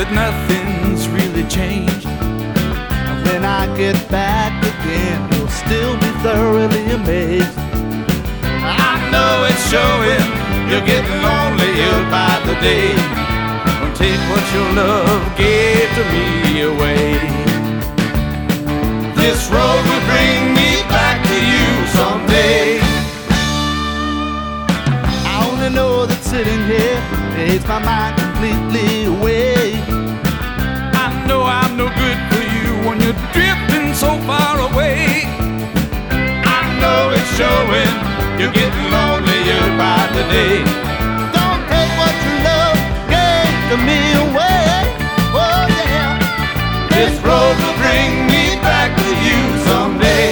that nothing's really changed. And when I get back again, you'll still be thoroughly amazed. I know it's showing, you're getting lonelier by the day. Don't take what your love gave to me away. This road will bring me back to you someday. I only know that sitting here takes my mind completely away. I know I'm no good for you when you're drifting so far away. I know it's showing, you're getting lonelier by the day. Don't take what your love gave to me away. Oh yeah. This road will bring me back to you someday.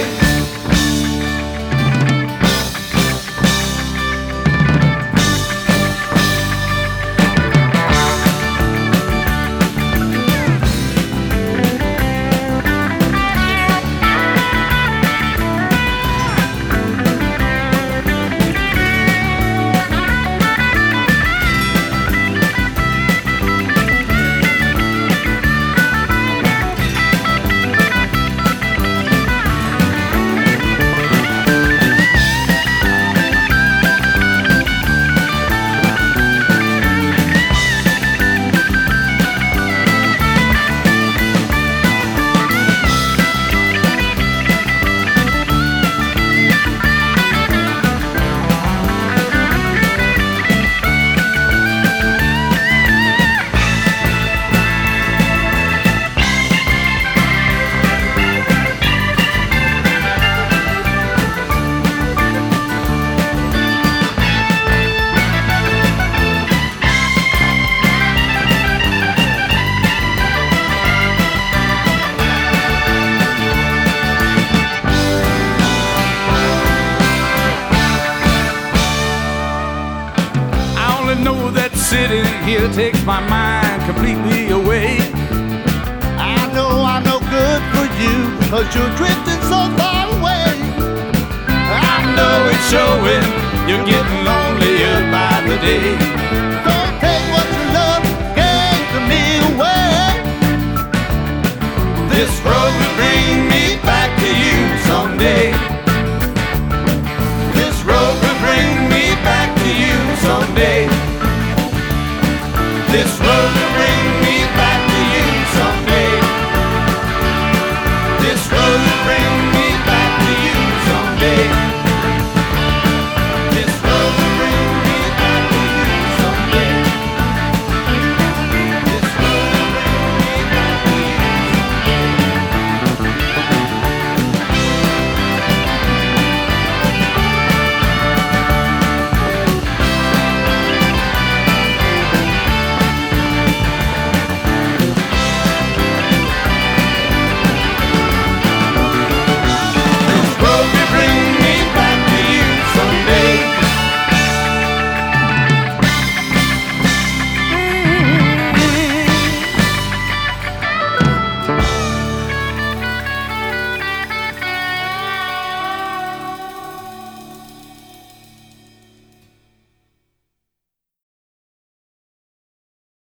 I know that sitting here takes my mind completely away. I know I'm no good for you, cause you're drifting so far away. I know it's showing, you're getting lonelier by the day. Don't take what your love gave to me away. This road